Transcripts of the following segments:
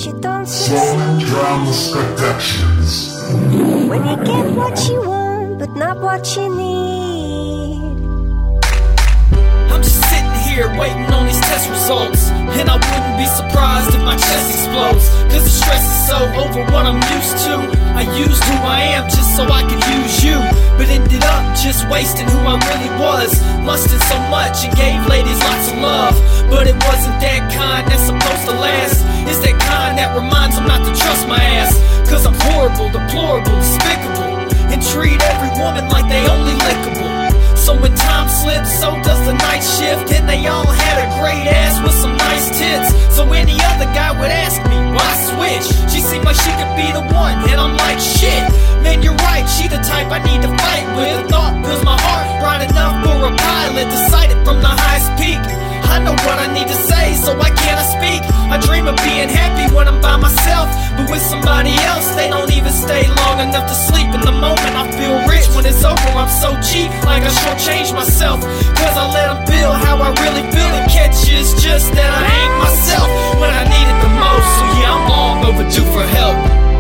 you don't Falling Drama Productions. When you get what you want, but not what you need. I'm just sitting here waiting on these test results, and I wouldn't be surprised if my chest explodes, cause the stress is so over what I'm used to. I used who I am just so I could use you, but ended up just wasting who I really was. Lusted so much and gave ladies lots of love, but it wasn't that kind that's supposed to last. It's that kind that reminds them not to trust my ass, cause I'm horrible, deplorable, despicable, and treat every woman like they only lickable. So when time slips, so does the night shift, and they all had a great ass with some nice tits. So any other guy would ask me, why switch? She seemed like she could be the one, and I'm like, shit, man, you're right, she the type I need to fight with. Thought fills my heart bright enough for a pilot to sight it from the highest peak. I know what I need to say, so why can't I speak? I dream of being happy when I'm by myself, but with somebody else, they don't even stay long enough to sleep. In the moment I feel rich, when it's over I'm so cheap, like I shortchanged myself, cause I let them feel how I really feel. And catches just that I ain't myself when I need it the most. So yeah, I'm long overdue for help.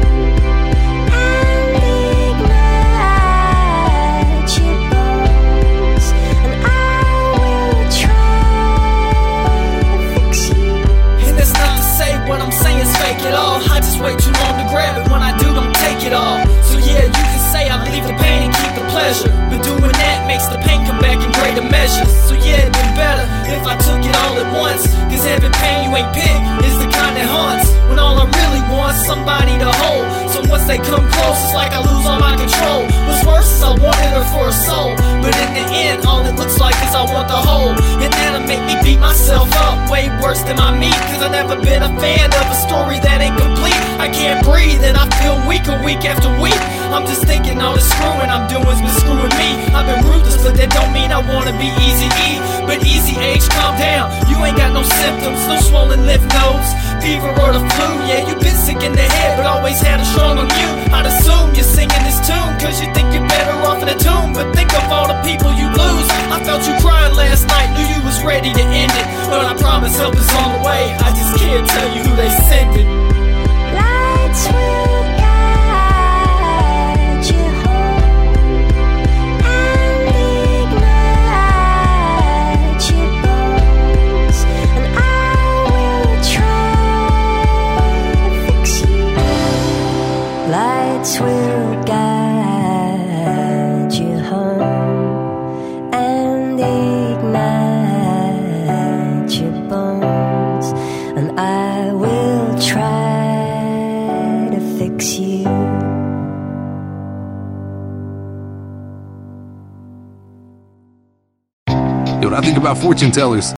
What I'm saying's fake it all. I just wait too long to grab it. When I do, don't take it all. So yeah, you can say I leave the pain and keep the pleasure, but doing that makes the pain come back in greater measures. So yeah, it'd been better if I took it all at once, cause having pain you ain't pick is the kind that haunts, when all I really want's somebody to hold. So once they come close, it's like I lose all my control. What's worse is I wanted her for a soul, but in the end, all it looks like is I want the whole. And that'll make me beat myself up way worse than my meat, cause I've never been a fan of a story that ain't complete. I can't breathe and I feel weaker week after week. I'm just thinking all the screwing I'm doing's been screwing me. I've been ruthless, but that don't mean I wanna be easy E. But easy H, calm down, you ain't got no symptoms, no swollen lymph nodes, fever or the flu. Yeah, you been sick in the head, but always had a strong immune. I'd assume you're singing this tune cause you think you're better off in a tomb, but think of all the people you lose. I felt you crying last night, knew you was ready to end it, but I promise help is on the way. I just can't tell you who they sent it. Lights will guide you home and ignite your bones, and I will try to fix you. Lights will guide you home and ignite your bones, and I will try to fix you. When I think about fortune tellers,